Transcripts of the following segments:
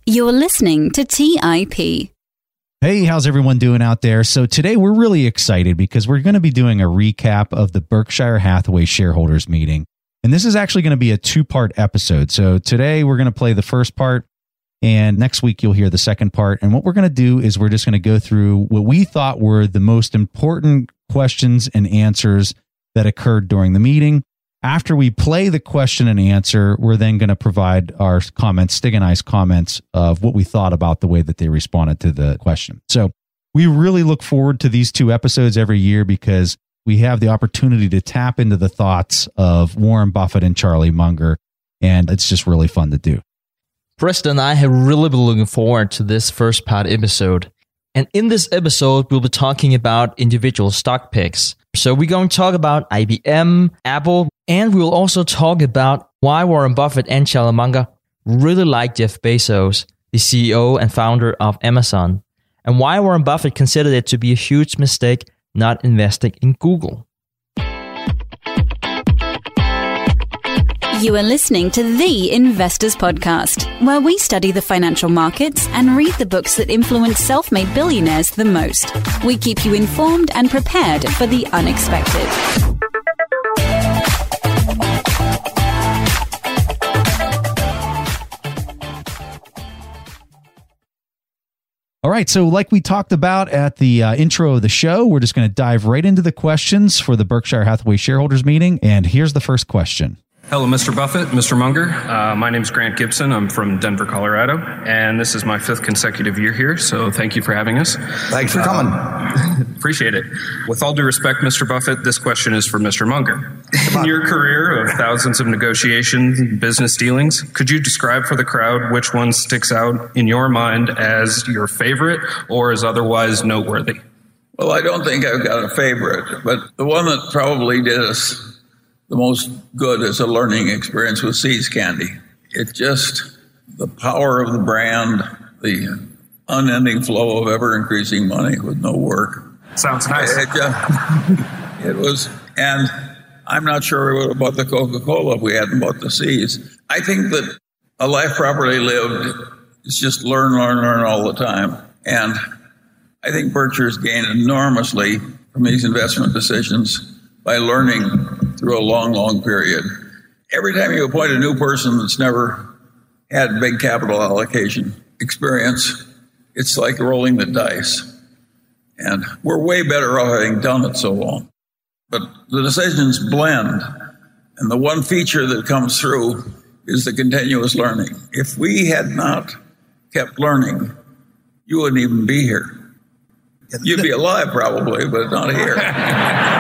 You're listening to TIP. Hey, how's everyone doing out there? So today we're really excited because we're going to be doing a recap of the Berkshire Hathaway shareholders meeting. And this is actually going to be a two-part episode. So today we're going to play the first part, and next week you'll hear the second part. And what we're going to do is we're just going to go through what we thought were the most important questions and answers that occurred during the meeting. After we play the question and answer, we're then going to provide our comments, Stig and I's comments of what we thought about the way that they responded to the question. So we really look forward to these two episodes every year because we have the opportunity to tap into the thoughts of Warren Buffett and Charlie Munger, and it's just really fun to do. Preston and I have really been looking forward to this first part episode. And in this episode, we'll be talking about individual stock picks. So we're going to talk about IBM, Apple, and we'll also talk about why Warren Buffett and Charlie Munger really like Jeff Bezos, the CEO and founder of Amazon, and why Warren Buffett considered it to be a huge mistake not investing in Google. You are listening to The Investors Podcast, where we study the financial markets and read the books that influence self-made billionaires the most. We keep you informed and prepared for the unexpected. All right, so like we talked about at the intro of the show, we're just going to dive right into the questions for the Berkshire Hathaway shareholders meeting. And here's the first question. Hello, Mr. Buffett, Mr. Munger. My name is Grant Gibson. I'm from Denver, Colorado, and this is my 5th consecutive year here, so thank you for having us. Thanks for coming. Appreciate it. With all due respect, Mr. Buffett, this question is for Mr. Munger. In your career of thousands of negotiations and business dealings, could you describe for the crowd which one sticks out in your mind as your favorite or is otherwise noteworthy? Well, I don't think I've got a favorite, but the one that probably did us the most good as a learning experience with See's Candy. It's just the power of the brand, the unending flow of ever-increasing money with no work. Sounds nice. It was, and I'm not sure we would have bought the Coca-Cola if we hadn't bought the Seas. I think that a life properly lived is just learn all the time. And I think Berkshire's gained enormously from these investment decisions by learning through a long period. Every time you appoint a new person that's never had big capital allocation experience, it's like rolling the dice. And we're way better off having done it so long. But the decisions blend, and the one feature that comes through is the continuous learning. If we had not kept learning, you wouldn't even be here. You'd be alive probably, but not here.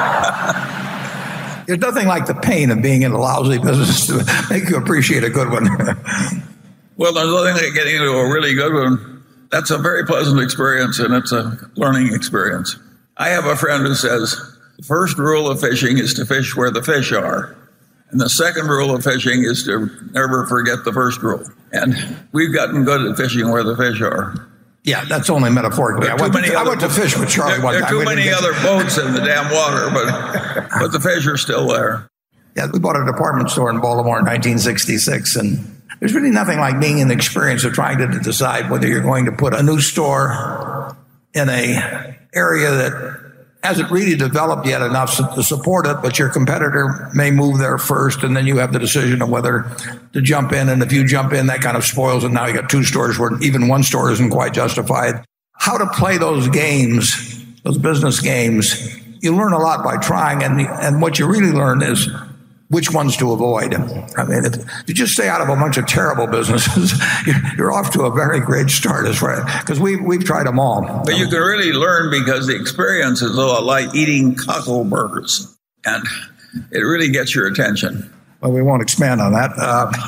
There's nothing like the pain of being in a lousy business to make you appreciate a good one. Well, there's nothing like getting into a really good one. That's a very pleasant experience, and it's a learning experience. I have a friend who says, the first rule of fishing is to fish where the fish are. And the second rule of fishing is to never forget the first rule. And we've gotten good at fishing where the fish are. Yeah, that's only metaphorically. I went to fish with Charlie one time. There are too many other boats in the damn water, but the fish are still there. Yeah, we bought a department store in Baltimore in 1966, and there's really nothing like being in the experience of trying to decide whether you're going to put a new store in a area that hasn't really developed yet enough to support it, but your competitor may move there first, and then you have the decision of whether to jump in, and if you jump in, that kind of spoils it. Now you got 2 stores where even 1 store isn't quite justified. How to play those games, those business games, you learn a lot by trying, and what you really learn is which ones to avoid. I mean, if you just stay out of a bunch of terrible businesses, you're off to a very great start, because we've tried them all. But you can really learn because the experience is a lot like eating cockleburgers, and it really gets your attention. Well, we won't expand on that.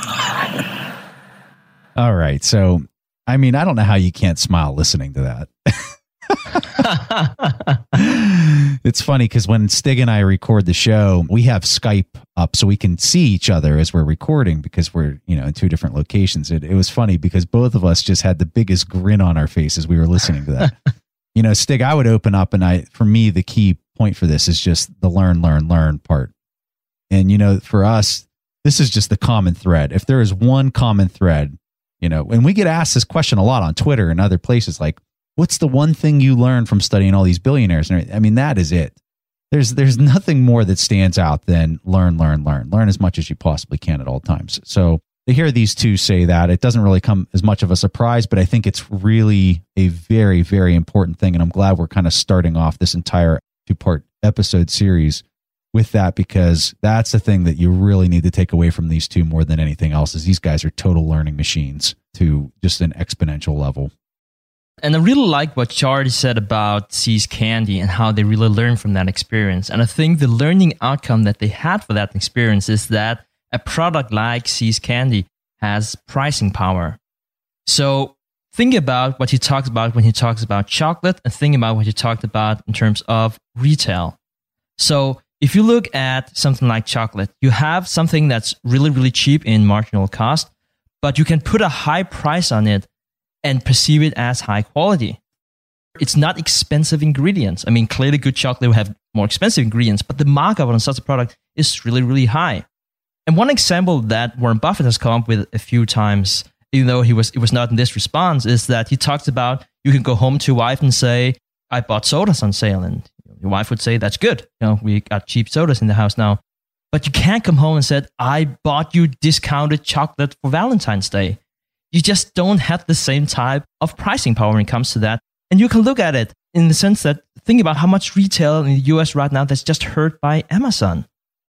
All right. So, I mean, I don't know how you can't smile listening to that. It's funny because when Stig and I record the show, we have Skype up so we can see each other as we're recording because we're, in 2 different locations. It was funny because both of us just had the biggest grin on our face as we were listening to that. Stig, I would open up, and for me, the key point for this is just the learn part. And, for us, this is just the common thread. If there is one common thread And we get asked this question a lot on Twitter and other places, like, what's the one thing you learned from studying all these billionaires? And I mean, that is it. There's nothing more that stands out than learn as much as you possibly can at all times. So to hear these two say that, it doesn't really come as much of a surprise, but I think it's really a very, very important thing. And I'm glad we're kind of starting off this entire 2-part episode series with that, because that's the thing that you really need to take away from these two more than anything else, is these guys are total learning machines to just an exponential level. And I really like what Charlie said about See's Candy and how they really learned from that experience. And I think the learning outcome that they had for that experience is that a product like See's Candy has pricing power. So think about what he talks about when he talks about chocolate, and think about what he talked about in terms of retail. So if you look at something like chocolate, you have something that's really, really cheap in marginal cost, but you can put a high price on it and perceive it as high quality. It's not expensive ingredients. I mean, clearly good chocolate will have more expensive ingredients, but the markup on such a product is really, really high. And one example that Warren Buffett has come up with a few times, even though it was not in this response, is that he talks about you can go home to your wife and say, I bought sodas on sale. And your wife would say, that's good. We got cheap sodas in the house now. But you can't come home and say, I bought you discounted chocolate for Valentine's Day. You just don't have the same type of pricing power when it comes to that. And you can look at it in the sense that, think about how much retail in the US right now that's just hurt by Amazon.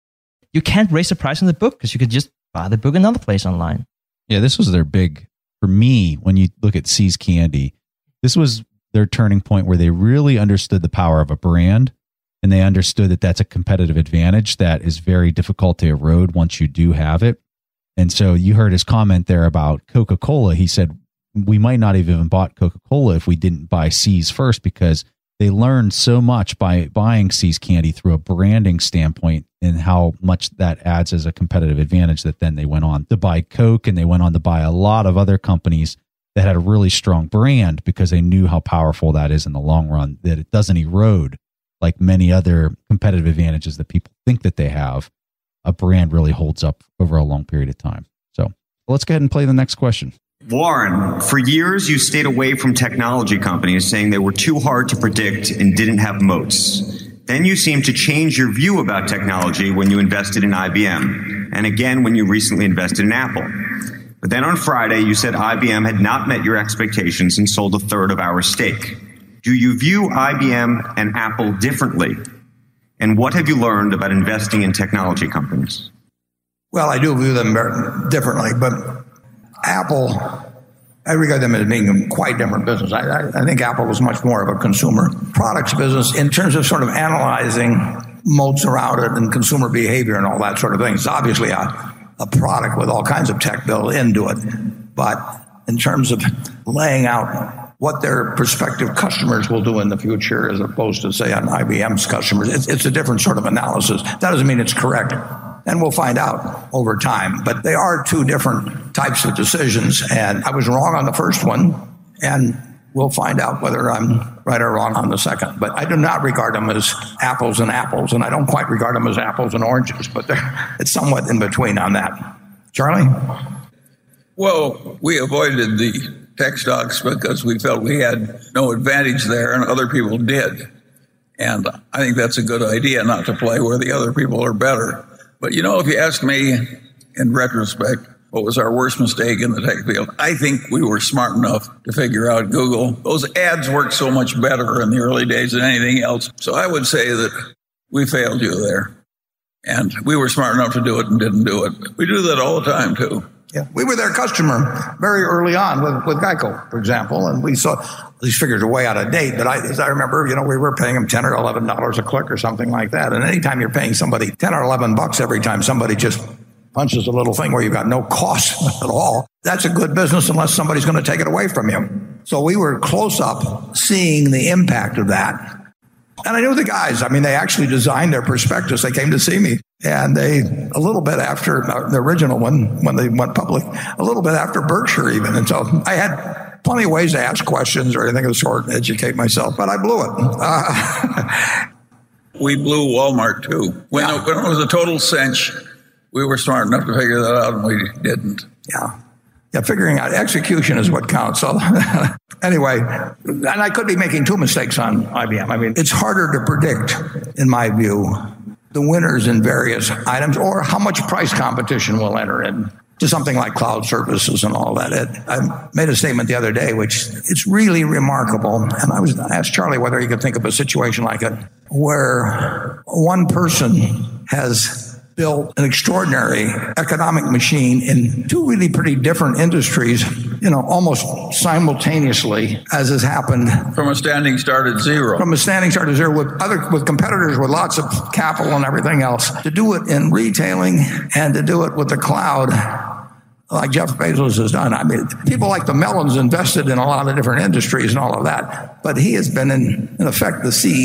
You can't raise the price on the book because you could just buy the book another place online. Yeah, this was their big, for me, when you look at See's Candy, this was their turning point where they really understood the power of a brand, and they understood that that's a competitive advantage that is very difficult to erode once you do have it. And so you heard his comment there about Coca-Cola. He said, we might not have even bought Coca-Cola if we didn't buy See's first, because they learned so much by buying See's Candy through a branding standpoint and how much that adds as a competitive advantage, that then they went on to buy Coke, and they went on to buy a lot of other companies that had a really strong brand, because they knew how powerful that is in the long run, that it doesn't erode like many other competitive advantages that people think that they have. A brand really holds up over a long period of time. So let's go ahead and play the next question. Warren, for years you stayed away from technology companies, saying they were too hard to predict and didn't have moats. Then you seemed to change your view about technology when you invested in IBM, and again when you recently invested in Apple. But then on Friday, you said IBM had not met your expectations and sold a third of our stake. Do you view IBM and Apple differently? And what have you learned about investing in technology companies? Well, I do view them differently, but Apple, I regard them as being a quite different business. I think Apple was much more of a consumer products business in terms of sort of analyzing moats around it and consumer behavior and all that sort of thing. It's obviously a product with all kinds of tech built into it. But in terms of laying out what their prospective customers will do in the future, as opposed to, say, on IBM's customers, it's a different sort of analysis. That doesn't mean it's correct. And we'll find out over time. But they are two different types of decisions. And I was wrong on the first one. And we'll find out whether I'm right or wrong on the second. But I do not regard them as apples and apples. And I don't quite regard them as apples and oranges. But it's somewhat in between on that. Charlie? Well, we avoided the tech stocks because we felt we had no advantage there and other people did. And I think that's a good idea, not to play where the other people are better. But, if you ask me in retrospect, what was our worst mistake in the tech field? I think we were smart enough to figure out Google. Those ads worked so much better in the early days than anything else. So I would say that we failed you there. And we were smart enough to do it and didn't do it. We do that all the time, too. Yeah, we were their customer very early on with Geico, for example, and we saw these figures are way out of date. But as I remember, we were paying them $10 or $11 a click or something like that. And anytime you're paying somebody $10 or $11 every time somebody just punches a little thing where you've got no cost at all, that's a good business unless somebody's going to take it away from you. So we were close up seeing the impact of that. And I knew the guys. I mean, they actually designed their prospectus. They came to see me. And a little bit after the original one, when they went public, a little bit after Berkshire even. And so I had plenty of ways to ask questions or anything of the sort and educate myself, but I blew it. We blew Walmart, too. When it was a total cinch, we were smart enough to figure that out, and we didn't. Yeah. figuring out execution is what counts. So anyway, and I could be making two mistakes on IBM. I mean, it's harder to predict, in my view, the winners in various items or how much price competition will enter in to something like cloud services and all that. I made a statement the other day, which it's really remarkable. And I asked Charlie whether he could think of a situation like it where one person has built an extraordinary economic machine in two really pretty different industries, almost simultaneously, as has happened. From a standing start at zero. From a standing start at zero with competitors with lots of capital and everything else. To do it in retailing and to do it with the cloud, like Jeff Bezos has done. I mean, people like the Mellons invested in a lot of different industries and all of that. But he has been, in effect, the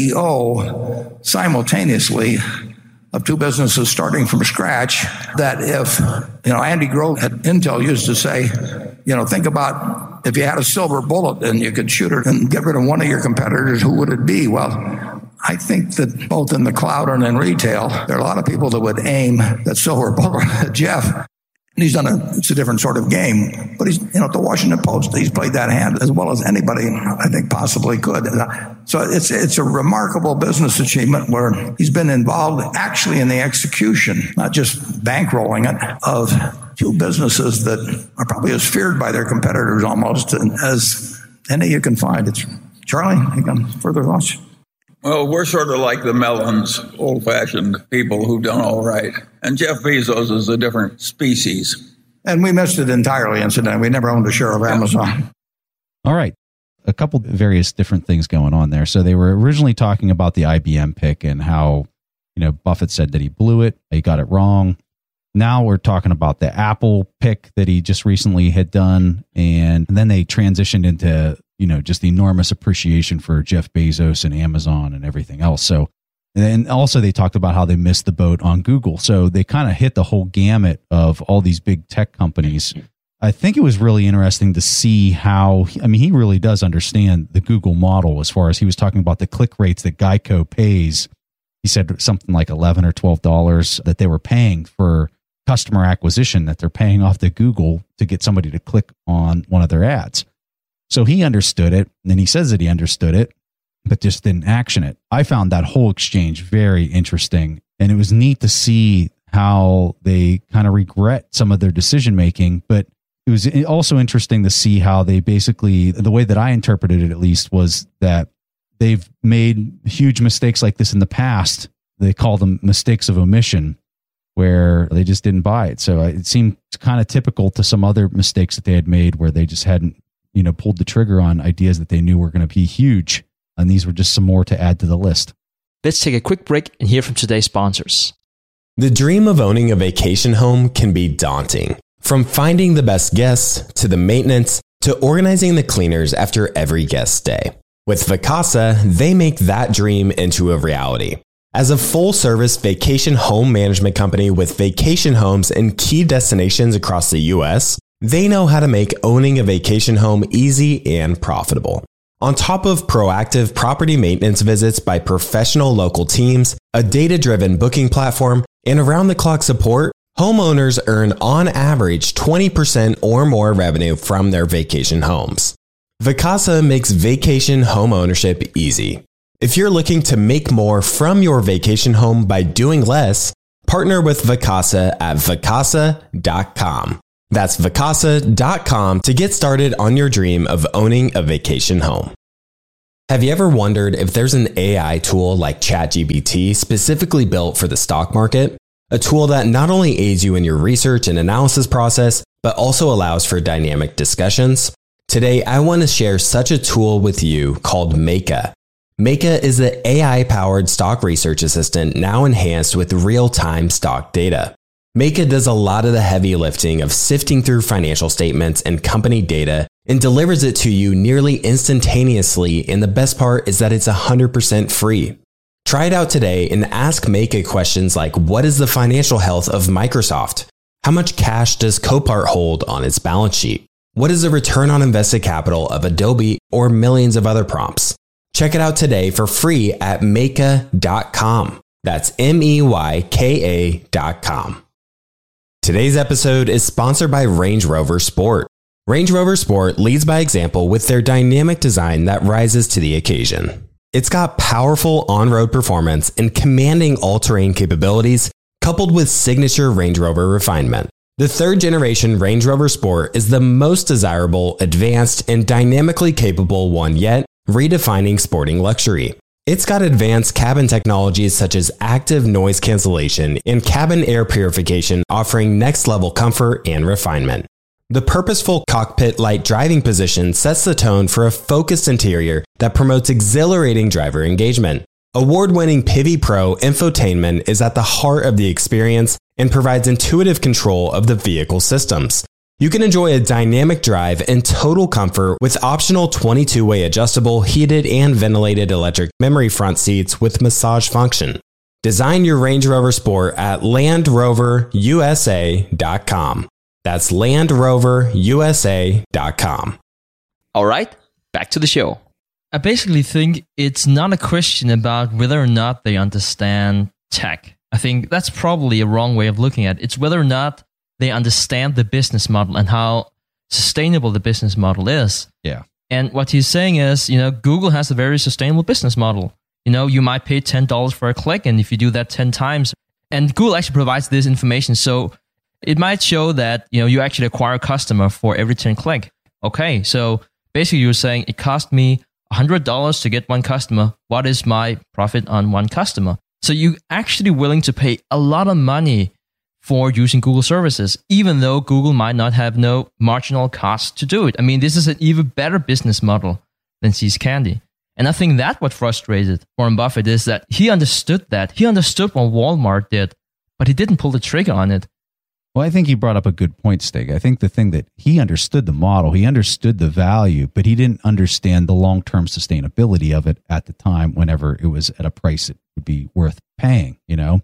CEO simultaneously of two businesses starting from scratch. That if, Andy Grove at Intel used to say, think about if you had a silver bullet and you could shoot it and get rid of one of your competitors, who would it be? Well, I think that both in the cloud and in retail, there are a lot of people that would aim that silver bullet at Jeff. And he's it's a different sort of game. But he's, at the Washington Post, he's played that hand as well as anybody, I think, possibly could. So it's a remarkable business achievement where he's been involved actually in the execution, not just bankrolling it, of two businesses that are probably as feared by their competitors almost as any you can find. Charlie, you got further thoughts? Well, we're sort of like the Mellons, old-fashioned people who've done all right. And Jeff Bezos is a different species. And we missed it entirely, incidentally. We never owned a share of Amazon. All right. A couple various different things going on there. So they were originally talking about the IBM pick and how, Buffett said that he blew it. He got it wrong. Now we're talking about the Apple pick that he just recently had done. And then they transitioned into just the enormous appreciation for Jeff Bezos and Amazon and everything else. So, and also they talked about how they missed the boat on Google. So they kind of hit the whole gamut of all these big tech companies. I think it was really interesting to see how, he really does understand the Google model as far as he was talking about the click rates that Geico pays. He said something like $11 or $12 that they were paying for customer acquisition, that they're paying off to Google to get somebody to click on one of their ads. So he understood it, and he says that he understood it, but just didn't action it. I found that whole exchange very interesting, and it was neat to see how they kind of regret some of their decision-making, but it was also interesting to see how they basically, the way that I interpreted it at least, was that they've made huge mistakes like this in the past. They call them mistakes of omission, where they just didn't buy it. So it seemed kind of typical to some other mistakes that they had made where they just hadn't pulled the trigger on ideas that they knew were going to be huge. And these were just some more to add to the list. Let's take a quick break and hear from today's sponsors. The dream of owning a vacation home can be daunting. From finding the best guests, to the maintenance, to organizing the cleaners after every guest stay. With Vacasa, they make that dream into a reality. As a full-service vacation home management company with vacation homes in key destinations across the U.S., they know how to make owning a vacation home easy and profitable. On top of proactive property maintenance visits by professional local teams, a data-driven booking platform, and around-the-clock support, homeowners earn on average 20% or more revenue from their vacation homes. Vacasa makes vacation home ownership easy. If you're looking to make more from your vacation home by doing less, partner with Vacasa at vacasa.com. That's vacasa.com to get started on your dream of owning a vacation home. Have you ever wondered if there's an AI tool like ChatGPT specifically built for the stock market? A tool that not only aids you in your research and analysis process, but also allows for dynamic discussions? Today, I want to share such a tool with you called Meka. Meka is the AI-powered stock research assistant now enhanced with real-time stock data. Meka does a lot of the heavy lifting of sifting through financial statements and company data and delivers it to you nearly instantaneously, and the best part is that it's 100% free. Try it out today and ask Meka questions like, what is the financial health of Microsoft? How much cash does Copart hold on its balance sheet? What is the return on invested capital of Adobe, or millions of other prompts? Check it out today for free at Meka.com. That's MEYKA.com. Today's episode is sponsored by Range Rover Sport. Range Rover Sport leads by example with their dynamic design that rises to the occasion. It's got powerful on-road performance and commanding all-terrain capabilities, coupled with signature Range Rover refinement. The third generation Range Rover Sport is the most desirable, advanced, and dynamically capable one yet, redefining sporting luxury. It's got advanced cabin technologies such as active noise cancellation and cabin air purification, offering next-level comfort and refinement. The purposeful cockpit-like driving position sets the tone for a focused interior that promotes exhilarating driver engagement. Award-winning Pivi Pro infotainment is at the heart of the experience and provides intuitive control of the vehicle systems. You can enjoy a dynamic drive and total comfort with optional 22-way adjustable, heated, and ventilated electric memory front seats with massage function. Design your Range Rover Sport at LandRoverUSA.com. That's LandRoverUSA.com. All right, back to the show. I basically think it's not a question about whether or not they understand tech. I think that's probably a wrong way of looking at it. It's whether or not they understand the business model and how sustainable the business model is. Yeah. And what he's saying is, Google has a very sustainable business model. You might pay $10 for a click, and if you do that 10 times, and Google actually provides this information, so it might show that, you actually acquire a customer for every 10 click. Okay, so basically you're saying it cost me $100 to get one customer. What is my profit on one customer? So you're actually willing to pay a lot of money for using Google services, even though Google might not have no marginal cost to do it. I mean, this is an even better business model than See's Candy. And I think that what frustrated Warren Buffett is that he understood that. He understood what Walmart did, but he didn't pull the trigger on it. Well, I think you brought up a good point, Stig. I think the thing that he understood the model, he understood the value, but he didn't understand the long-term sustainability of it at the time whenever it was at a price it would be worth paying,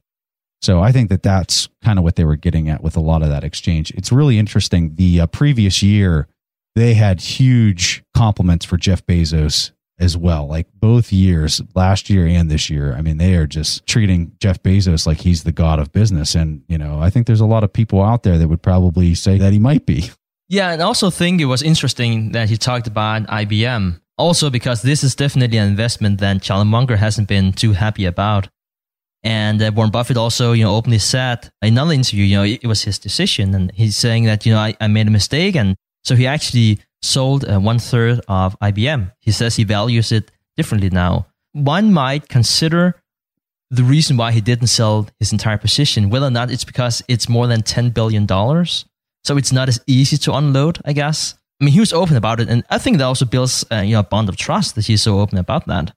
So I think that that's kind of what they were getting at with a lot of that exchange. It's really interesting. The previous year, they had huge compliments for Jeff Bezos as well. Like both years, last year and this year. I mean, they are just treating Jeff Bezos like he's the god of business. And, I think there's a lot of people out there that would probably say that he might be. Yeah, and I also think it was interesting that he talked about IBM. Also because this is definitely an investment that Charlie Munger hasn't been too happy about. And Warren Buffett also, openly said in another interview, it was his decision. And he's saying that, I made a mistake. And so he actually sold 1/3 of IBM. He says he values it differently now. One might consider the reason why he didn't sell his entire position, whether or not it's because it's more than $10 billion. So it's not as easy to unload, I guess. I mean, he was open about it. And I think that also builds a bond of trust that he's so open about that.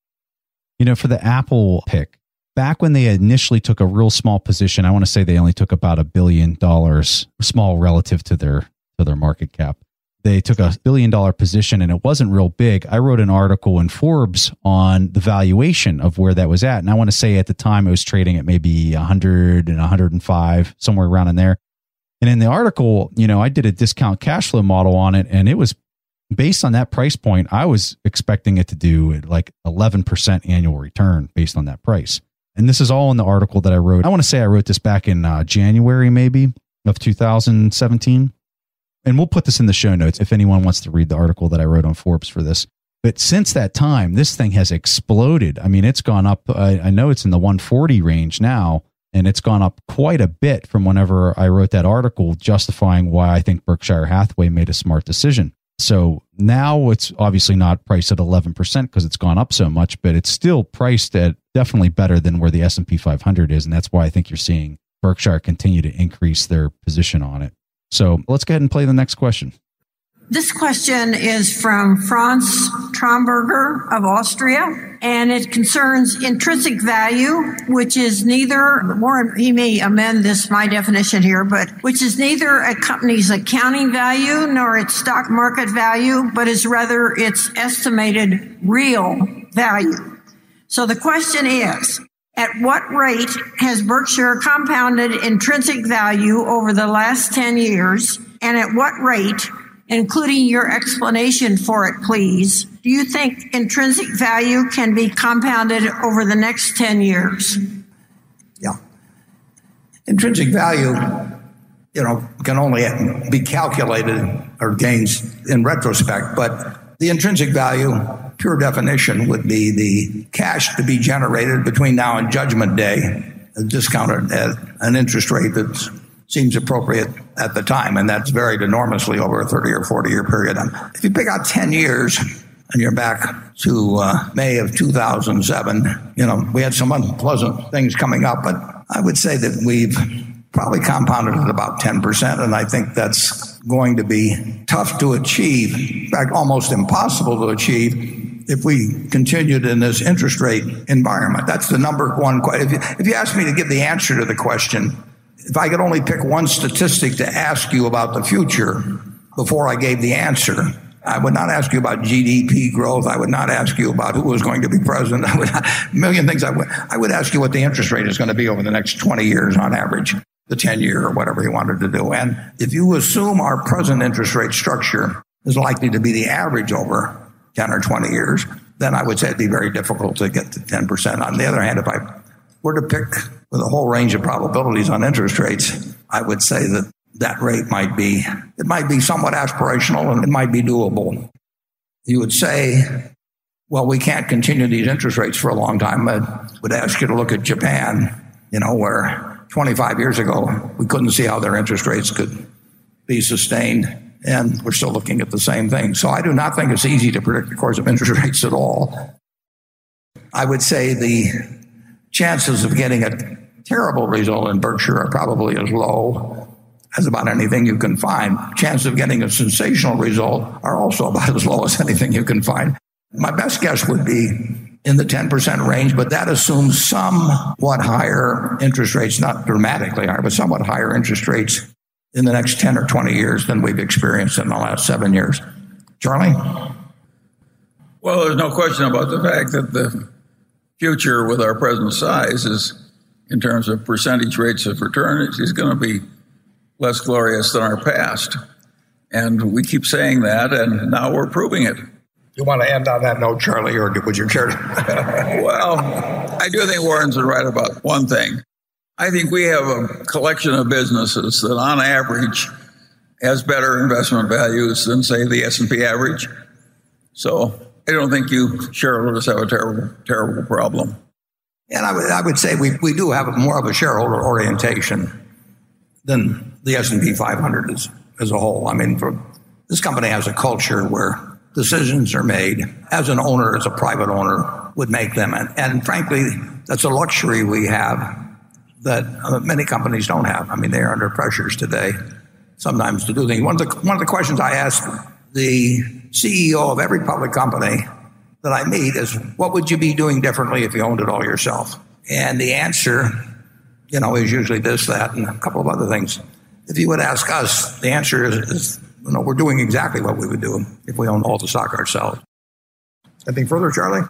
For the Apple pick, back when they initially took a real small position, I want to say they only took about $1 billion, small relative to their market cap. They took a $1 billion position and it wasn't real big. I wrote an article in Forbes on the valuation of where that was at. And I want to say at the time it was trading at maybe 100 and 105, somewhere around in there. And in the article, I did a discount cash flow model on it, and it was based on that price point. I was expecting it to do like 11% annual return based on that price. And this is all in the article that I wrote. I want to say I wrote this back in January, maybe, of 2017. And we'll put this in the show notes if anyone wants to read the article that I wrote on Forbes for this. But since that time, this thing has exploded. I mean, it's gone up. I know it's in the 140 range now, and it's gone up quite a bit from whenever I wrote that article justifying why I think Berkshire Hathaway made a smart decision. So now it's obviously not priced at 11% because it's gone up so much, but it's still priced at definitely better than where the S&P 500 is. And that's why I think you're seeing Berkshire continue to increase their position on it. So let's go ahead and play the next question. This question is from Franz Tromberger of Austria, and it concerns intrinsic value, which is neither, Warren, he may amend this, my definition here, but which is neither a company's accounting value nor its stock market value, but is rather its estimated real value. So the question is, at what rate has Berkshire compounded intrinsic value over the last 10 years? And at what rate, including your explanation for it, please, do you think intrinsic value can be compounded over the next 10 years? Yeah. Intrinsic value, can only be calculated or gains in retrospect. But the intrinsic value, pure definition, would be the cash to be generated between now and Judgment Day, discounted at an interest rate that seems appropriate at the time, and that's varied enormously over a 30 or 40-year period. If you pick out 10 years and you're back to May of 2007, we had some unpleasant things coming up, but I would say that we've probably compounded at about 10%, and I think that's going to be tough to achieve, in fact, almost impossible to achieve if we continued in this interest rate environment. That's the number one question. If you ask me to give the answer to the question, if I could only pick one statistic to ask you about the future before I gave the answer, I would not ask you about GDP growth. I would not ask you about who was going to be president. A million things. I would ask you what the interest rate is going to be over the next 20 years on average, the 10-year or whatever you wanted to do. And if you assume our present interest rate structure is likely to be the average over 10 or 20 years, then I would say it'd be very difficult to get to 10%. On the other hand, if I were to pick with a whole range of probabilities on interest rates, I would say that rate might be somewhat aspirational and it might be doable. You would say, well, we can't continue these interest rates for a long time. I would ask you to look at Japan, where 25 years ago we couldn't see how their interest rates could be sustained, and we're still looking at the same thing. So I do not think it's easy to predict the course of interest rates at all. I would say the chances of getting a terrible result in Berkshire are probably as low as about anything you can find. Chances of getting a sensational result are also about as low as anything you can find. My best guess would be in the 10% range, but that assumes somewhat higher interest rates, not dramatically higher, but somewhat higher interest rates in the next 10 or 20 years than we've experienced in the last 7 years. Charlie? Well, there's no question about the fact that the future with our present size is, in terms of percentage rates of return, is going to be less glorious than our past. And we keep saying that, and now we're proving it. You want to end on that note, Charlie, or would you care to? Well, I do think Warren's right about one thing. I think we have a collection of businesses that, on average, has better investment values than, say, the S&P average. So I don't think you shareholders have a terrible problem. And I would say we do have more of a shareholder orientation than the S&P 500 as a whole. I mean, this company has a culture where decisions are made as an owner, as a private owner would make them. And frankly, that's a luxury we have that many companies don't have. I mean, they're under pressures today sometimes to do things. One of the questions I ask the CEO of every public company that I meet is, what would you be doing differently if you owned it all yourself? And the answer, is usually this, that, and a couple of other things. If you would ask us, the answer is we're doing exactly what we would do if we owned all the stock ourselves. Anything further, Charlie?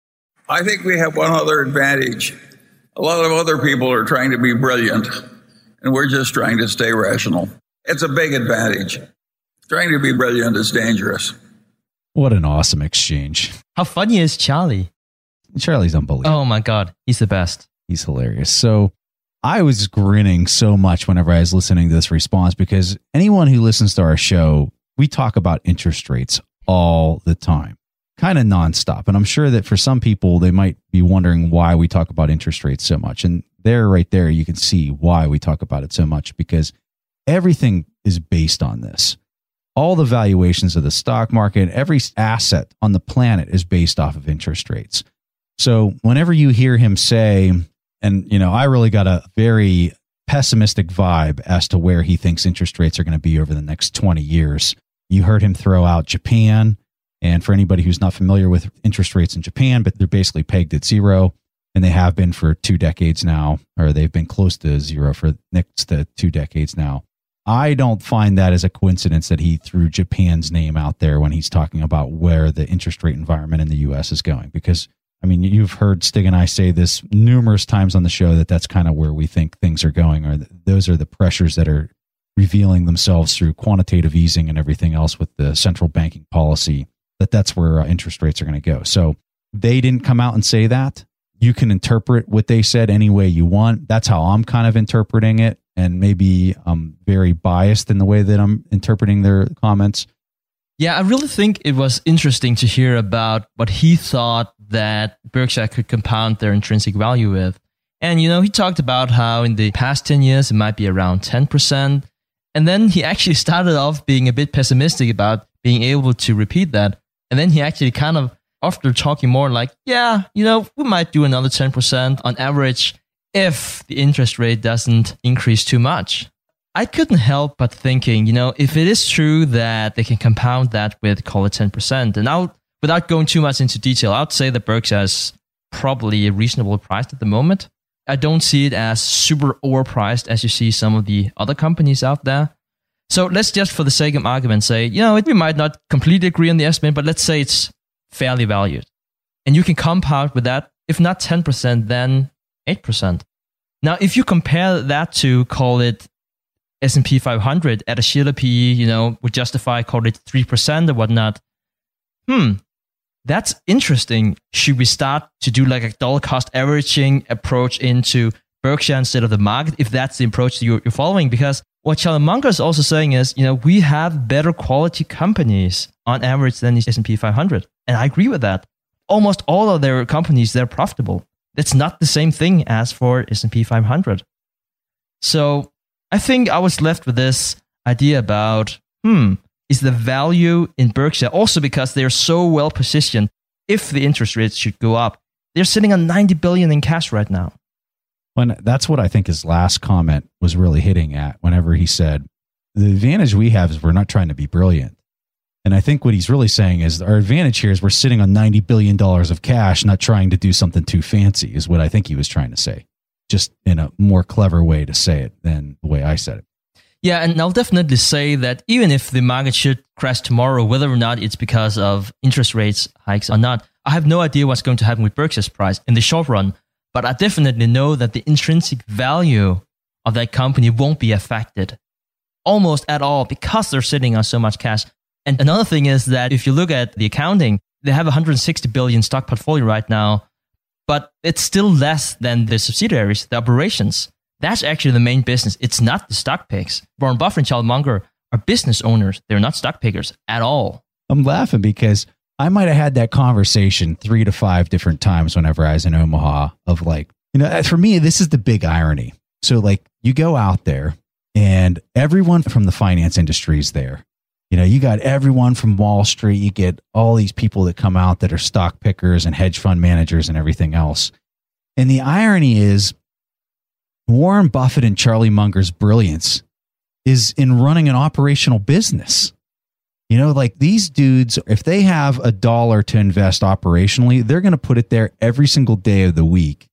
I think we have one other advantage. A lot of other people are trying to be brilliant, and we're just trying to stay rational. It's a big advantage. Trying to be brilliant is dangerous. What an awesome exchange. How funny is Charlie? Charlie's unbelievable. Oh my God. He's the best. He's hilarious. So I was grinning so much whenever I was listening to this response, because anyone who listens to our show, we talk about interest rates all the time, kind of nonstop. And I'm sure that for some people, they might be wondering why we talk about interest rates so much. And right there, you can see why we talk about it so much, because everything is based on this. All the valuations of the stock market, every asset on the planet is based off of interest rates. So whenever you hear him say, and I really got a very pessimistic vibe as to where he thinks interest rates are going to be over the next 20 years. You heard him throw out Japan. And for anybody who's not familiar with interest rates in Japan, but they're basically pegged at zero, and they have been for 2 decades now, or they've been close to zero for next to 2 decades now. I don't find that as a coincidence that he threw Japan's name out there when he's talking about where the interest rate environment in the U.S. is going. Because, I mean, you've heard Stig and I say this numerous times on the show that that's kind of where we think things are going, or those are the pressures that are revealing themselves through quantitative easing and everything else with the central banking policy, that's where interest rates are going to go. So they didn't come out and say that. You can interpret what they said any way you want. That's how I'm kind of interpreting it. and maybe I'm very biased in the way that I'm interpreting their comments. Yeah, I really think it was interesting to hear about what he thought that Berkshire could compound their intrinsic value with. And, he talked about how in the past 10 years, it might be around 10%. And then he actually started off being a bit pessimistic about being able to repeat that. And then he actually kind of, after talking more like, yeah, we might do another 10% on average if the interest rate doesn't increase too much. I couldn't help but thinking, if it is true that they can compound that with, call it 10%, and without going too much into detail, I would say that Berkshire is probably reasonably priced at the moment. I don't see it as super overpriced as you see some of the other companies out there. So let's just, for the sake of argument, say, we might not completely agree on the estimate, but let's say it's fairly valued. And you can compound with that, if not 10%, then 8%. Now, if you compare that to, call it S&P 500 at a Shiller PE, would justify, call it 3% or whatnot. That's interesting. Should we start to do like a dollar cost averaging approach into Berkshire instead of the market, if that's the approach that you're following? Because what Charlie Munger is also saying is, we have better quality companies on average than the S&P 500. And I agree with that. Almost all of their companies, they're profitable. That's not the same thing as for S&P 500. So I think I was left with this idea about, is the value in Berkshire, also because they're so well positioned, if the interest rates should go up, they're sitting on $90 billion in cash right now. When that's what I think his last comment was really hitting at, whenever he said, the advantage we have is we're not trying to be brilliant. And I think what he's really saying is our advantage here is we're sitting on $90 billion of cash, not trying to do something too fancy, is what I think he was trying to say. Just in a more clever way to say it than the way I said it. Yeah, and I'll definitely say that even if the market should crash tomorrow, whether or not it's because of interest rates hikes or not, I have no idea what's going to happen with Berkshire's price in the short run. But I definitely know that the intrinsic value of that company won't be affected almost at all because they're sitting on so much cash. And another thing is that if you look at the accounting, they have a $160 billion stock portfolio right now, but it's still less than the subsidiaries, the operations. That's actually the main business. It's not the stock picks. Warren Buffett and Charlie Munger are business owners. They're not stock pickers at all. I'm laughing because I might have had that conversation 3 to 5 different times whenever I was in Omaha of like, for me, this is the big irony. So like you go out there and everyone from the finance industry is there. You got everyone from Wall Street. You get all these people that come out that are stock pickers and hedge fund managers and everything else. And the irony is Warren Buffett and Charlie Munger's brilliance is in running an operational business. Like these dudes, if they have $1 to invest operationally, they're going to put it there every single day of the week.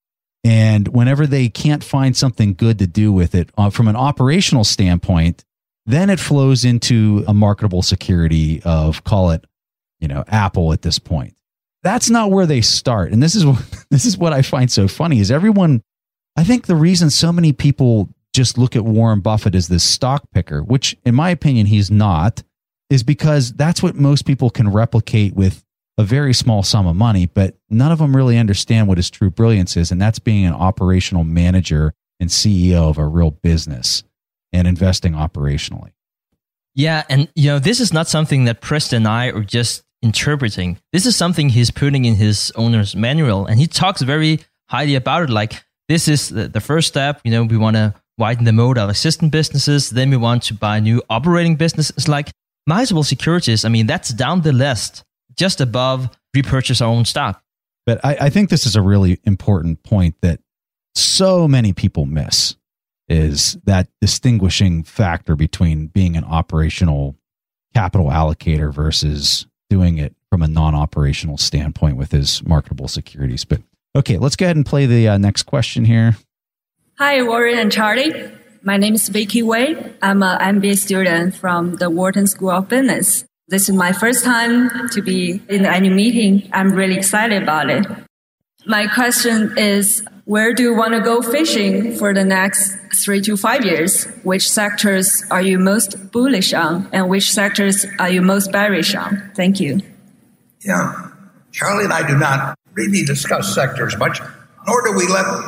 And whenever they can't find something good to do with it from an operational standpoint, then it flows into a marketable security of, call it, Apple at this point. That's not where they start. And this is what I find so funny is everyone, I think the reason so many people just look at Warren Buffett as this stock picker, which in my opinion, he's not, is because that's what most people can replicate with a very small sum of money, but none of them really understand what his true brilliance is. And that's being an operational manager and CEO of a real business and investing operationally. Yeah. And, this is not something that Preston and I are just interpreting. This is something he's putting in his owner's manual. And he talks very highly about it. Like, this is the first step. We want to widen the moat of existing businesses. Then we want to buy new operating businesses like Marketable Securities. I mean, that's down the list, just above repurchase our own stock. But I think this is a really important point that so many people miss, is that distinguishing factor between being an operational capital allocator versus doing it from a non-operational standpoint with his marketable securities. But okay, let's go ahead and play the next question here. Hi, Warren and Charlie. My name is Vicky Wei. I'm an MBA student from the Wharton School of Business. This is my first time to be in any meeting. I'm really excited about it. My question is, where do you want to go fishing for the next 3 to 5 years? Which sectors are you most bullish on, and which sectors are you most bearish on? Thank you. Yeah, Charlie and I do not really discuss sectors much, nor do we let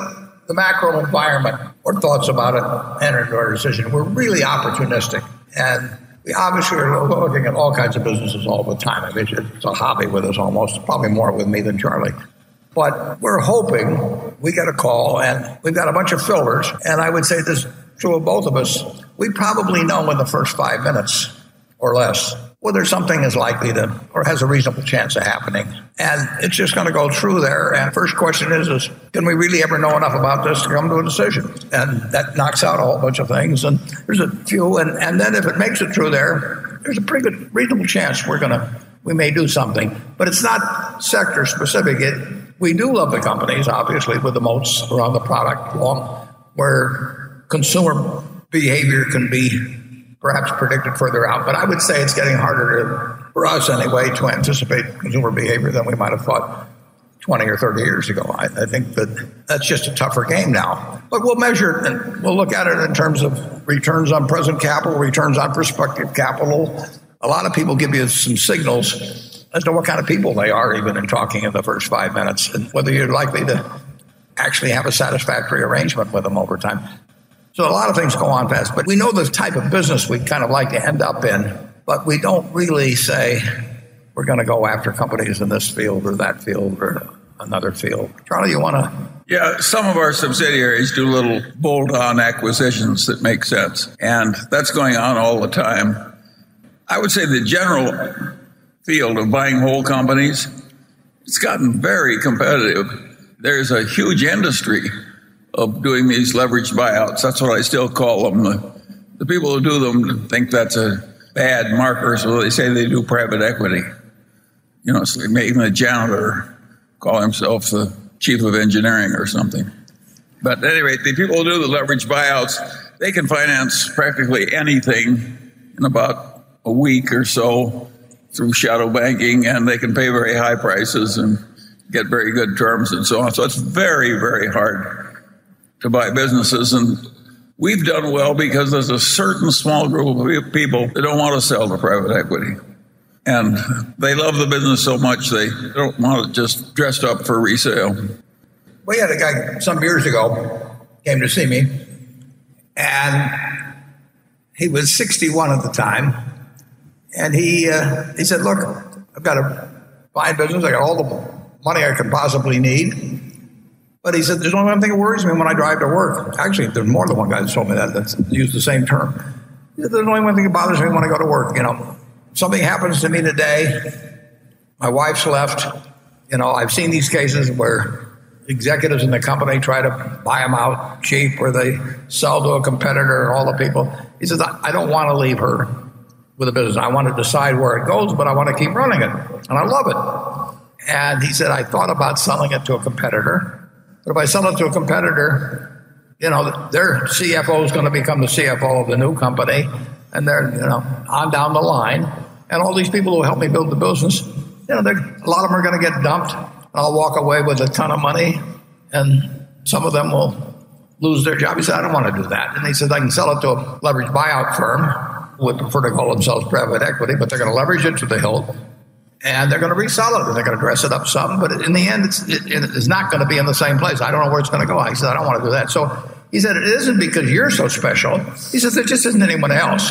the macro environment or thoughts about it entered into our decision. We're really opportunistic, and we obviously are looking at all kinds of businesses all the time. I mean, it's a hobby with us almost, probably more with me than Charlie. But we're hoping we get a call, and we've got a bunch of fillers, and I would say this is true of both of us. We probably know in the first 5 minutes or less whether something is likely to or has a reasonable chance of happening. And it's just going to go through there. And first question is can we really ever know enough about this to come to a decision? And that knocks out a whole bunch of things. And there's a few. And then if it makes it through there, there's a pretty good, reasonable chance we may do something. But it's not sector specific. We do love the companies, obviously, with the moats around the product, where consumer behavior can be perhaps predicted further out. But I would say it's getting harder for us anyway to anticipate consumer behavior than we might have thought 20 or 30 years ago. I think that's just a tougher game now. But we'll measure it, and we'll look at it in terms of returns on present capital, returns on prospective capital. A lot of people give you some signals as to what kind of people they are, even in talking in the first 5 minutes, and whether you're likely to actually have a satisfactory arrangement with them over time. So a lot of things go on fast, but we know the type of business we'd kind of like to end up in, but we don't really say we're going to go after companies in this field or that field or another field. Charlie, you want to? Yeah, some of our subsidiaries do little bolt-on acquisitions that make sense, and that's going on all the time. I would say the general field of buying whole companies, it's gotten very competitive. There's a huge industry of doing these leveraged buyouts. That's what I still call them. The people who do them think that's a bad marker, so they say they do private equity. You know, so making the janitor call himself the chief of engineering or something. But at any rate, the people who do the leveraged buyouts, they can finance practically anything in about a week or so through shadow banking, and they can pay very high prices and get very good terms and so on. So it's very, very hard to buy businesses, and we've done well because there's a certain small group of people that don't want to sell to private equity, and they love the business so much they don't want it just dressed up for resale. We had a guy some years ago came to see me, and he was 61 at the time, and he said, "Look, I've got a fine business. I got all the money I could possibly need." But he said, there's only one thing that worries me when I drive to work. Actually, there's more than one guy that told me that's used the same term. He said, there's only one thing that bothers me when I go to work. You know, something happens to me today. My wife's left. You know, I've seen these cases where executives in the company try to buy them out cheap, or they sell to a competitor and all the people. He says, I don't want to leave her with a business. I want to decide where it goes, but I want to keep running it. And I love it. And he said, I thought about selling it to a competitor. But if I sell it to a competitor, you know, their CFO is going to become the CFO of the new company, and they're, you know, on down the line. And all these people who help me build the business, you know, a lot of them are going to get dumped. And I'll walk away with a ton of money, and some of them will lose their job. He said, I don't want to do that. And he said, I can sell it to a leveraged buyout firm, would prefer to call themselves private equity, but they're going to leverage it to the hilt. And they're going to resell it, and they're going to dress it up some. But in the end, it's not going to be in the same place. I don't know where it's going to go. He said, I don't want to do that. So he said, it isn't because you're so special. He says, there just isn't anyone else.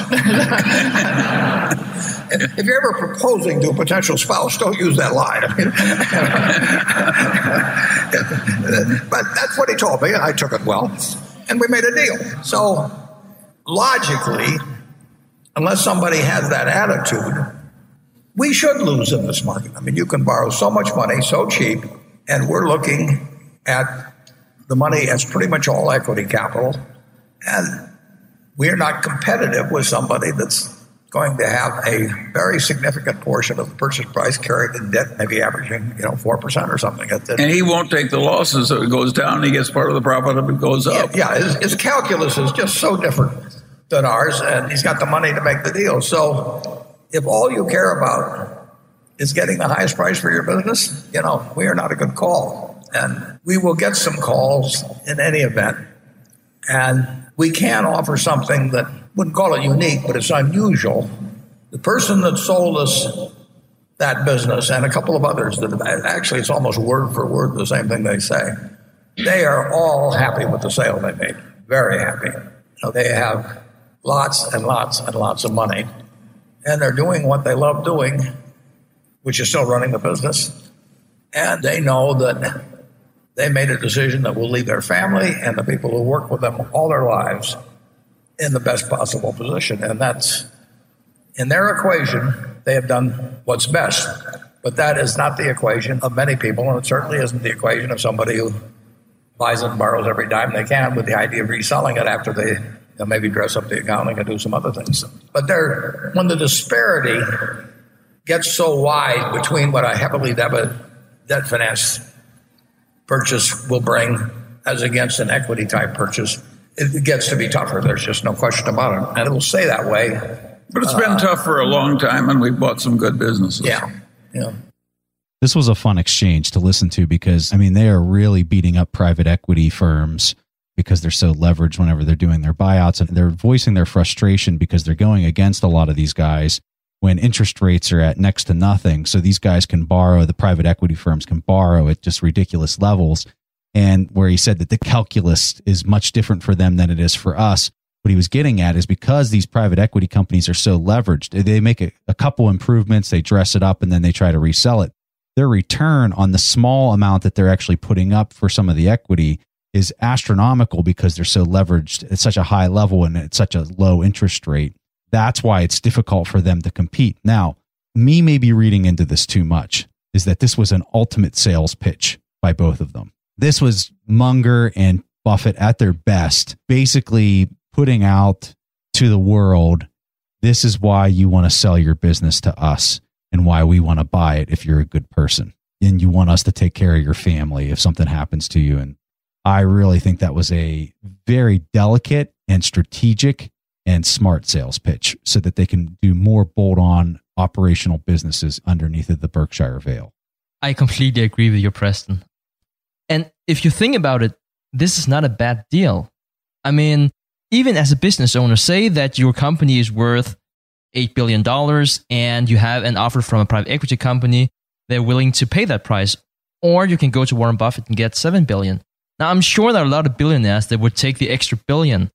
If you're ever proposing to a potential spouse, don't use that line. But that's what he told me, and I took it well. And we made a deal. So logically, unless somebody has that attitude, we should lose in this market. I mean, you can borrow so much money so cheap, and we're looking at the money as pretty much all equity capital, and we're not competitive with somebody that's going to have a very significant portion of the purchase price carried in debt, maybe averaging 4% or something. And he won't take the losses. So it goes down, he gets part of the profit if it goes up. Yeah, his calculus is just so different than ours, and he's got the money to make the deal. So if all you care about is getting the highest price for your business, we are not a good call. And we will get some calls in any event. And we can offer something that, wouldn't call it unique, but it's unusual. The person that sold us that business, and a couple of others, that actually it's almost word for word the same thing they say. they are all happy with the sale they made. Very happy. They have lots and lots and lots of money, and they're doing what they love doing, which is still running the business. And they know that they made a decision that will leave their family and the people who work with them all their lives in the best possible position. And that's, in their equation, they have done what's best. But that is not the equation of many people, and it certainly isn't the equation of somebody who buys and borrows every dime they can with the idea of reselling it after they maybe dress up the accounting and do some other things. But when the disparity gets so wide between what a heavily debt finance purchase will bring as against an equity type purchase, it gets to be tougher. There's just no question about it. And it will stay that way. But it's been tough for a long time, and we've bought some good businesses. Yeah. This was a fun exchange to listen to because, they are really beating up private equity firms because they're so leveraged whenever they're doing their buyouts, and they're voicing their frustration because they're going against a lot of these guys when interest rates are at next to nothing. So these guys can borrow, the private equity firms can borrow at just ridiculous levels. And where he said that the calculus is much different for them than it is for us. What he was getting at is because these private equity companies are so leveraged, they make a couple improvements, they dress it up, and then they try to resell it. Their return on the small amount that they're actually putting up for some of the equity is astronomical because they're so leveraged at such a high level and at such a low interest rate. That's why it's difficult for them to compete. Now, me maybe reading into this too much is that this was an ultimate sales pitch by both of them. This was Munger and Buffett at their best, basically putting out to the world, this is why you want to sell your business to us and why we want to buy it if you're a good person. And you want us to take care of your family if something happens to you. And I really think that was a very delicate and strategic and smart sales pitch so that they can do more bolt-on operational businesses underneath of the Berkshire veil. I completely agree with you, Preston. And if you think about it, this is not a bad deal. Even as a business owner, say that your company is worth $8 billion and you have an offer from a private equity company, they're willing to pay that price. Or you can go to Warren Buffett and get $7 billion. Now, I'm sure there are a lot of billionaires that would take the extra billion.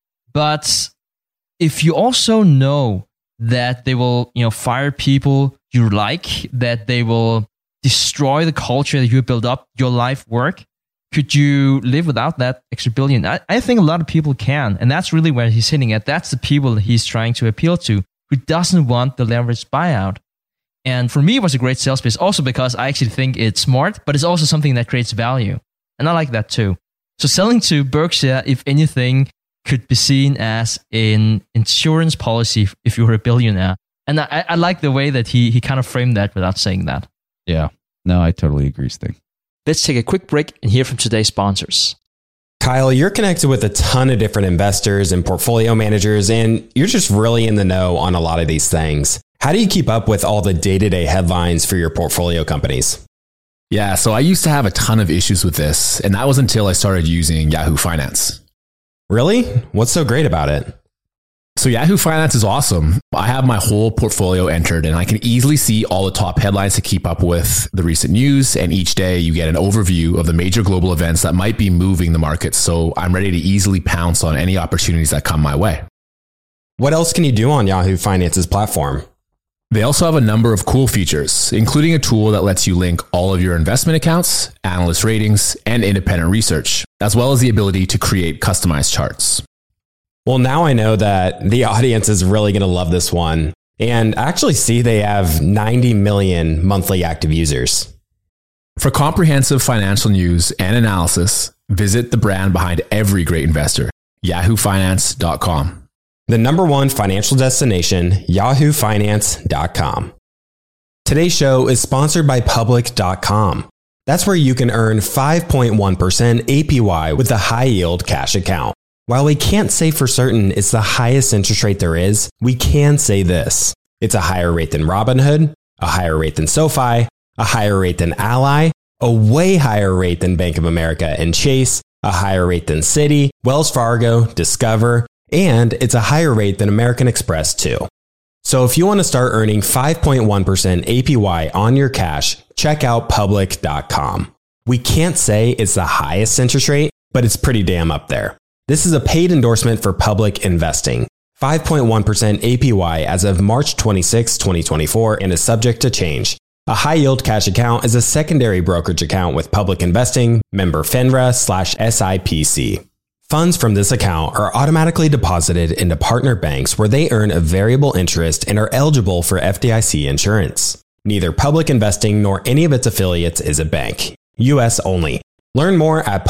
But if you also know that they will, fire people you like, that they will destroy the culture that you build up, your life work, could you live without that extra billion? I think a lot of people can. And that's really where he's hitting at. That's the people he's trying to appeal to, who doesn't want the leveraged buyout. And for me, it was a great sales pitch, also because I actually think it's smart, but it's also something that creates value. And I like that too. So selling to Berkshire, if anything, could be seen as an insurance policy if you were a billionaire. And I like the way that he kind of framed that without saying that. Yeah. No, I totally agree, Sting. Let's take a quick break and hear from today's sponsors. Kyle, you're connected with a ton of different investors and portfolio managers, and you're just really in the know on a lot of these things. How do you keep up with all the day-to-day headlines for your portfolio companies? Yeah, so I used to have a ton of issues with this, and that was until I started using Yahoo Finance. Really? What's so great about it? So Yahoo Finance is awesome. I have my whole portfolio entered and I can easily see all the top headlines to keep up with the recent news. And each day you get an overview of the major global events that might be moving the market. So I'm ready to easily pounce on any opportunities that come my way. What else can you do on Yahoo Finance's platform? They also have a number of cool features, including a tool that lets you link all of your investment accounts, analyst ratings, and independent research, as well as the ability to create customized charts. Well, now I know that the audience is really going to love this one. And I actually see they have 90 million monthly active users. For comprehensive financial news and analysis, visit the brand behind every great investor, yahoofinance.com. The number one financial destination, yahoofinance.com. Today's show is sponsored by Public.com. That's where you can earn 5.1% APY with a high yield cash account. While we can't say for certain it's the highest interest rate there is, we can say this. It's a higher rate than Robinhood, a higher rate than SoFi, a higher rate than Ally, a way higher rate than Bank of America and Chase, a higher rate than Citi, Wells Fargo, Discover, and it's a higher rate than American Express too. So if you want to start earning 5.1% APY on your cash, check out Public.com. We can't say it's the highest interest rate, but it's pretty damn up there. This is a paid endorsement for public investing. 5.1% APY as of March 26, 2024, and is subject to change. A high-yield cash account is a secondary brokerage account with public investing, member FINRA/SIPC. Funds from this account are automatically deposited into partner banks where they earn a variable interest and are eligible for FDIC insurance. Neither public investing nor any of its affiliates is a bank. U.S. only. Learn more at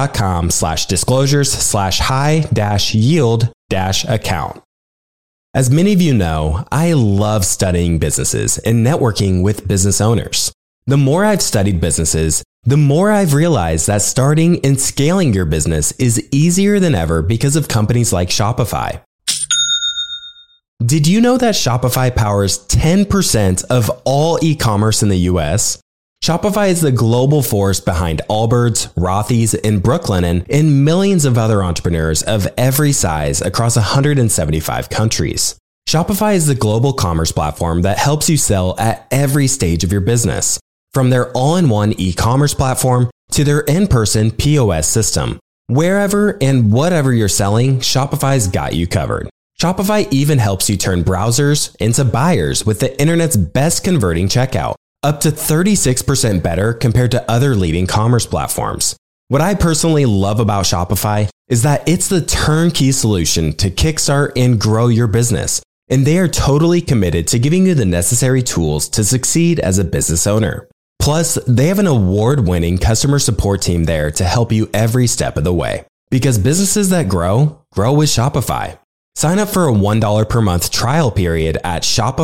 public.com/disclosures/high-yield-account. As many of you know, I love studying businesses and networking with business owners. The more I've studied businesses, the more I've realized that starting and scaling your business is easier than ever because of companies like Shopify. Did you know that Shopify powers 10% of all e-commerce in the US? Shopify is the global force behind Allbirds, Rothy's, and Brooklinen, and millions of other entrepreneurs of every size across 175 countries. Shopify is the global commerce platform that helps you sell at every stage of your business, from their all-in-one e-commerce platform to their in-person POS system. Wherever and whatever you're selling, Shopify's got you covered. Shopify even helps you turn browsers into buyers with the internet's best converting checkout, up to 36% better compared to other leading commerce platforms. What I personally love about Shopify is that it's the turnkey solution to kickstart and grow your business, and they are totally committed to giving you the necessary tools to succeed as a business owner. Plus, they have an award-winning customer support team there to help you every step of the way. Because businesses that grow, grow with Shopify. Sign up for a $1 per month trial period at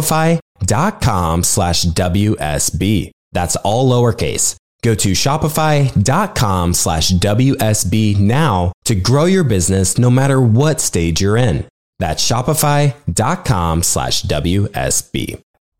shopify.com/WSB. That's all lowercase. Go to shopify.com/WSB now to grow your business no matter what stage you're in. That's shopify.com/WSB.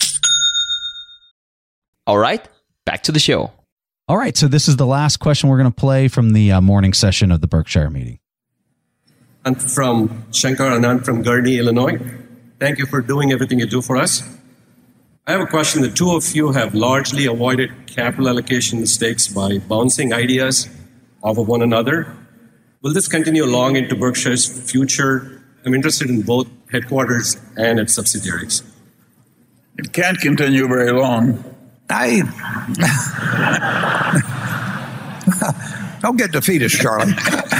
All right, back to the show. All right, so this is the last question we're going to play from the morning session of the Berkshire meeting. I'm from Shankar Anand from Gurnee, Illinois. Thank you for doing everything you do for us. I have a question. The two of you have largely avoided capital allocation mistakes by bouncing ideas off of one another. Will this continue long into Berkshire's future? I'm interested in both headquarters and its subsidiaries. It can't continue very long. Don't get defeatist, Charlie.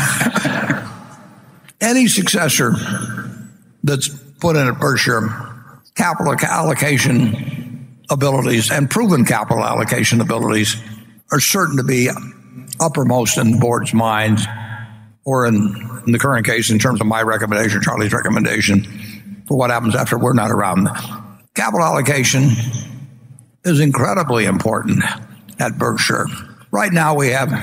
Any successor that's put in at Berkshire, capital allocation abilities and proven capital allocation abilities are certain to be uppermost in the board's minds, or in the current case, in terms of my recommendation, Charlie's recommendation, for what happens after we're not around. Capital allocation is incredibly important at Berkshire. Right now we have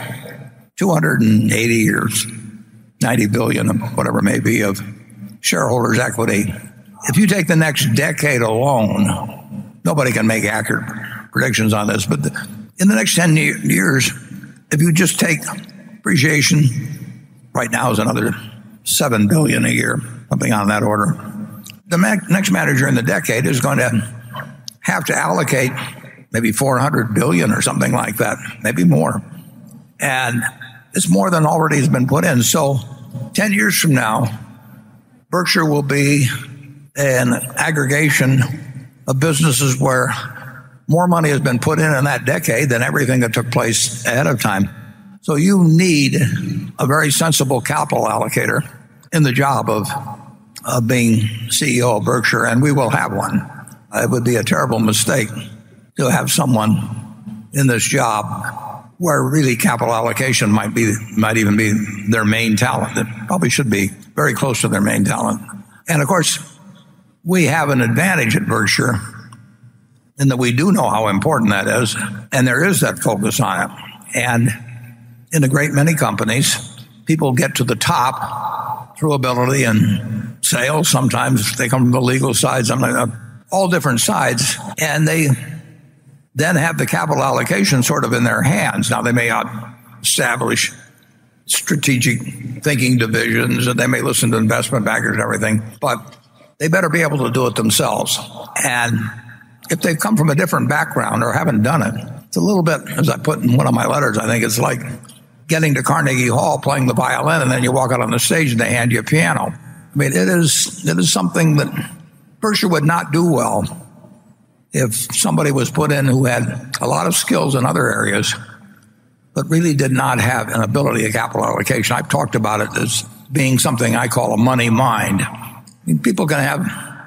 280 or 90 billion, whatever it may be, of shareholders' equity. If you take the next decade alone, nobody can make accurate predictions on this, but in the next 10 years, if you just take appreciation, right now is another 7 billion a year, something on that order. The next manager in the decade is going to have to allocate maybe 400 billion or something like that, maybe more. And it's more than already has been put in. So 10 years from now, Berkshire will be an aggregation of businesses where more money has been put in that decade than everything that took place ahead of time. So you need a very sensible capital allocator in the job of being CEO of Berkshire, and we will have one. It would be a terrible mistake to have someone in this job where really capital allocation might even be their main talent. It probably should be very close to their main talent. And of course, we have an advantage at Berkshire in that we do know how important that is, and there is that focus on it. And in a great many companies, people get to the top through ability and sales. Sometimes they come from the legal side, sometimes all different sides, and they then have the capital allocation sort of in their hands. Now, they may establish strategic thinking divisions, and they may listen to investment bankers and everything, but they better be able to do it themselves. And if they've come from a different background or haven't done it, It's a little bit, as I put in one of my letters, I think it's like getting to Carnegie Hall, playing the violin, and then you walk out on the stage and they hand you a piano. I mean, it is something that Berkshire would not do well if somebody was put in who had a lot of skills in other areas, but really did not have an ability of capital allocation. I've talked about it as being something I call a money mind. I mean, people can have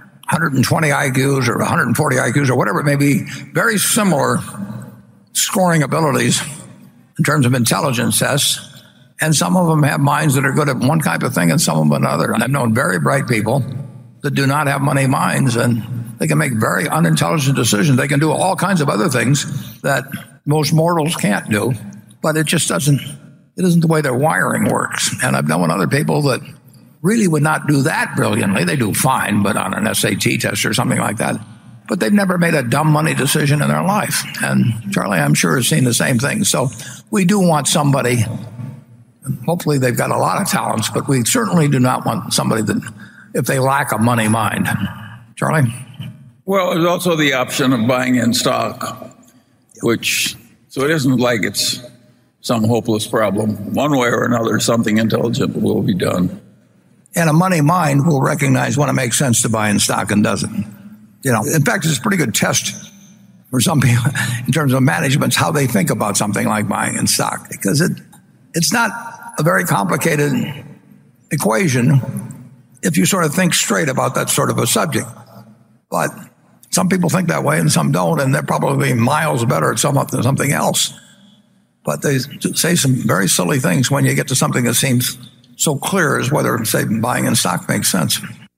120 IQs or 140 IQs or whatever it may be, very similar scoring abilities in terms of intelligence tests, and some of them have minds that are good at one type of thing and some of them another. And I've known very bright people that do not have money minds, and they can make very unintelligent decisions. They can do all kinds of other things that most mortals can't do, but it just isn't the way their wiring works. And I've known other people that really would not do that brilliantly. They do fine, but on an SAT test or something like that. But they've never made a dumb money decision in their life. And Charlie, I'm sure, has seen the same thing. So we do want somebody, hopefully they've got a lot of talents, but we certainly do not want somebody that, if they lack a money mind. Charlie? Well, there's also the option of buying in stock, so it isn't like it's some hopeless problem. One way or another, something intelligent will be done. And a money mind will recognize when it makes sense to buy in stock and doesn't. In fact, it's a pretty good test for some people in terms of management, how they think about something like buying in stock, because it's not a very complicated equation if you sort of think straight about that sort of a subject. But some people think that way and some don't, and they're probably miles better at something else. But they say some very silly things when you get to something that seems so clear as whether, say, buying in stock makes sense.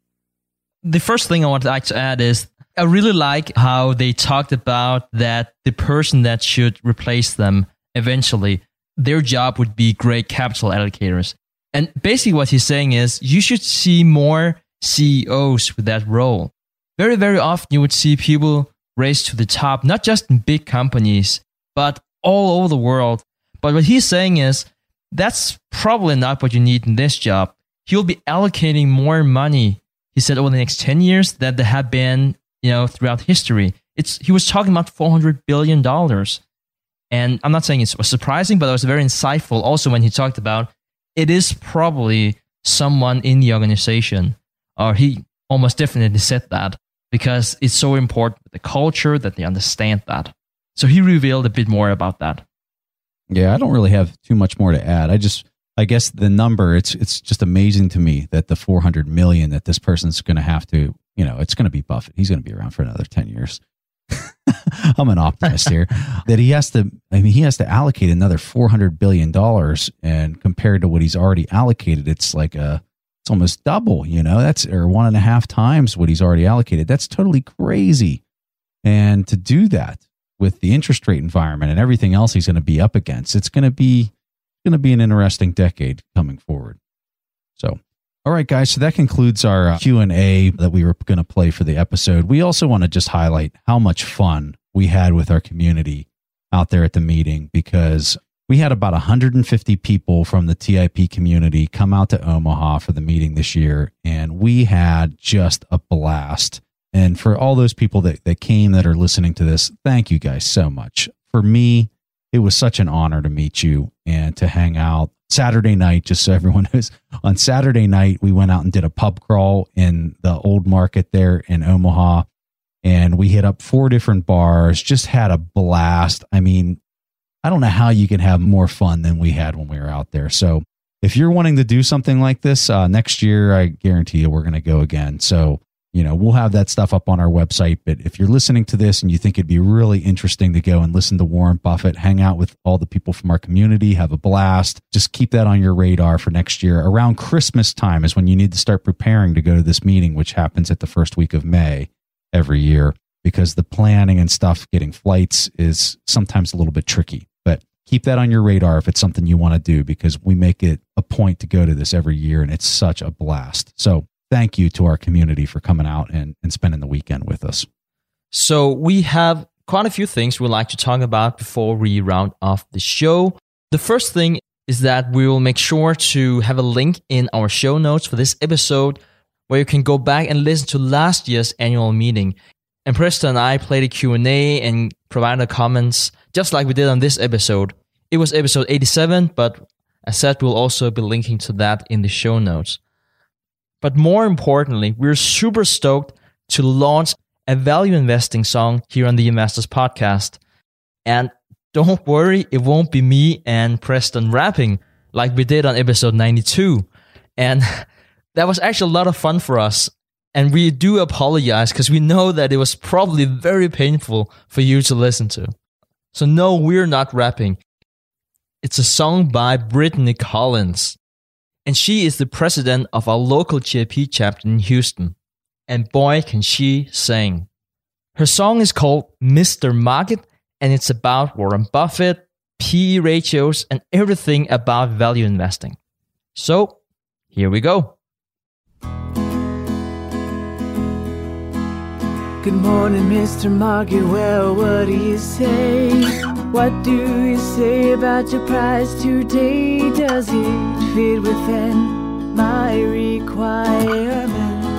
The first thing I want to add is I really like how they talked about that the person that should replace them eventually, their job would be great capital allocators. And basically what he's saying is you should see more CEOs with that role. Very, very often you would see people raised to the top, not just in big companies, but all over the world. But what he's saying is that's probably not what you need in this job. He'll be allocating more money, he said, over the next 10 years than there have been, throughout history. He was talking about $400 billion. And I'm not saying it was surprising, but it was very insightful also when he talked about it is probably someone in the organization, or he almost definitely said that, because it's so important with the culture that they understand that. So he revealed a bit more about that. Yeah, I don't really have too much more to add. I guess the number, it's just amazing to me that the 400 million that this person's going to have to, it's going to be Buffett. He's going to be around for another 10 years. I'm an optimist here. That he has to allocate another $400 billion, and compared to what he's already allocated, it's almost double, or 1.5 times what he's already allocated. That's totally crazy. And to do that with the interest rate environment and everything else he's going to be up against, it's going to be an interesting decade coming forward. So, all right, guys. So that concludes our Q&A that we were going to play for the episode. We also want to just highlight how much fun we had with our community out there at the meeting, because we had about 150 people from the TIP community come out to Omaha for the meeting this year, and we had just a blast. And for all those people that came that are listening to this, thank you guys so much. For me, it was such an honor to meet you and to hang out. Saturday night, just so everyone knows, on Saturday night, we went out and did a pub crawl in the old market there in Omaha, and we hit up 4 different bars, just had a blast. I mean, I don't know how you can have more fun than we had when we were out there. So if you're wanting to do something like this next year, I guarantee you we're going to go again. So, we'll have that stuff up on our website. But if you're listening to this and you think it'd be really interesting to go and listen to Warren Buffett, hang out with all the people from our community, have a blast, just keep that on your radar for next year. Around Christmas time is when you need to start preparing to go to this meeting, which happens at the first week of May every year, because the planning and stuff, getting flights, is sometimes a little bit tricky. But keep that on your radar if it's something you want to do, because we make it a point to go to this every year, and it's such a blast. So thank you to our community for coming out and spending the weekend with us. So we have quite a few things we'd like to talk about before we round off the show. The first thing is that we will make sure to have a link in our show notes for this episode where you can go back and listen to last year's annual meeting. And Preston and I played a Q&A and provided comments, just like we did on this episode. It was episode 87, but as said, we'll also be linking to that in the show notes. But more importantly, we're super stoked to launch a value investing song here on the Investors Podcast. And don't worry, it won't be me and Preston rapping like we did on episode 92. And that was actually a lot of fun for us. And we do apologize because we know that it was probably very painful for you to listen to. So no, we're not rapping. It's a song by Brittany Collins. And she is the president of our local GIP chapter in Houston. And boy, can she sing. Her song is called Mr. Market, and it's about Warren Buffett, PE ratios, and everything about value investing. So, here we go. Good morning, Mr. Market. Well, what do you say? What do you say about your price today? Does it fit within my requirements?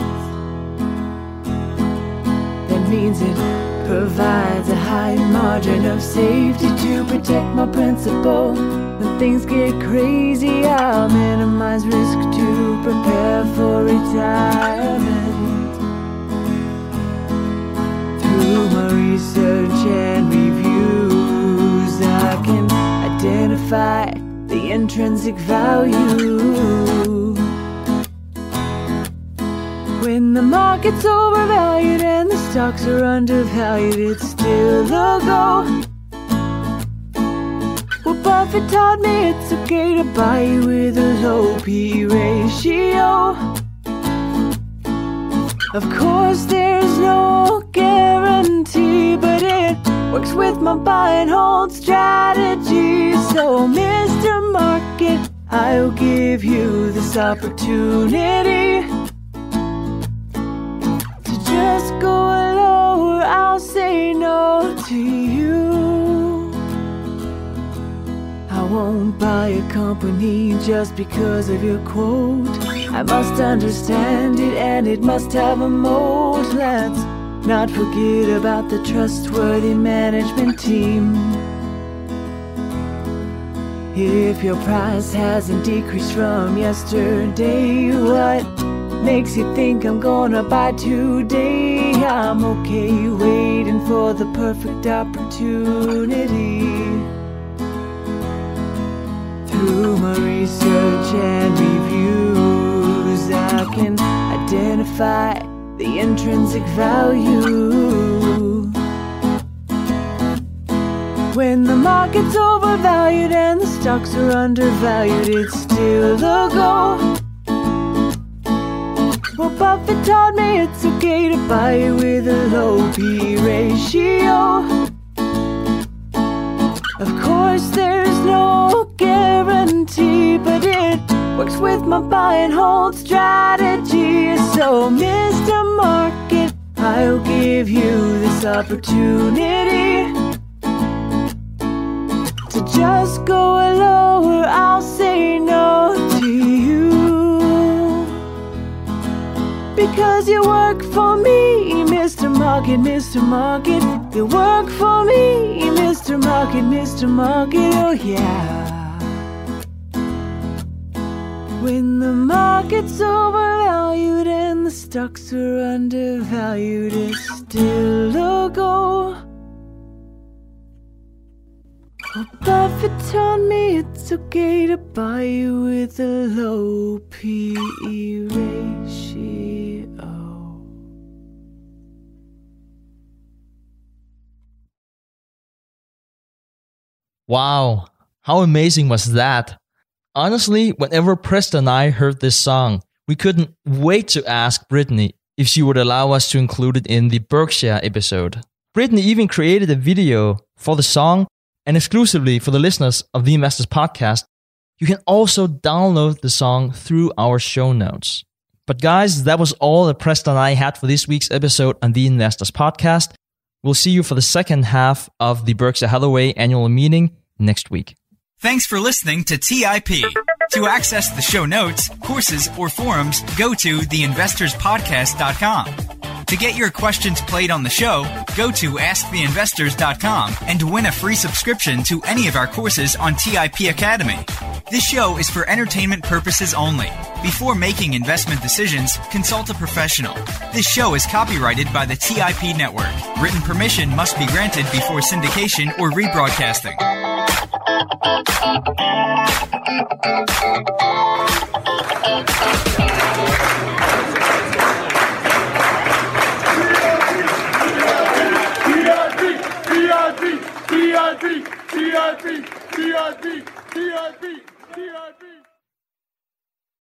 That means it provides a high margin of safety to protect my principal. When things get crazy, I'll minimize risk to prepare for retirement. Through my research and reviews, I can identify the intrinsic value. When the market's overvalued and the stocks are undervalued, it's still a go. Well, Buffett taught me it's okay to buy with a low P ratio. Of course, there's no guarantee, but it works with my buy and hold strategy. So, Mr. Market, I'll give you this opportunity to just go lower. I'll say no to you. I won't buy a company just because of your quote. I must understand it, and it must have a moat. Let's not forget about the trustworthy management team. If your price hasn't decreased from yesterday, what makes you think I'm gonna buy today? I'm okay waiting for the perfect opportunity. Through my research and reviews, I can identify the intrinsic value. When the market's overvalued and the stocks are undervalued, it's still a go. Well, Buffett taught me it's okay to buy with a low P ratio. Of course, there's no guarantee, but it works with my buy and hold strategy. So, Mr. Market, I'll give you this opportunity to just go lower. I'll say no to you because you work for me, Mr. Market, Mr. Market. You work for me, Mr. Market, Mr. Market. Oh yeah. When the market's overvalued and the stocks are undervalued, it's still a go. Well, Buffett taught me it's okay to buy you with a low P/E ratio. Wow, how amazing was that? Honestly, whenever Preston and I heard this song, we couldn't wait to ask Brittany if she would allow us to include it in the Berkshire episode. Brittany even created a video for the song, and exclusively for the listeners of the Investors Podcast, you can also download the song through our show notes. But guys, that was all that Preston and I had for this week's episode on the Investors Podcast. We'll see you for the second half of the Berkshire Hathaway annual meeting next week. Thanks for listening to TIP. To access the show notes, courses, or forums, go to theinvestorspodcast.com. To get your questions played on the show, go to AskTheInvestors.com and win a free subscription to any of our courses on TIP Academy. This show is for entertainment purposes only. Before making investment decisions, consult a professional. This show is copyrighted by the TIP Network. Written permission must be granted before syndication or rebroadcasting. TIP.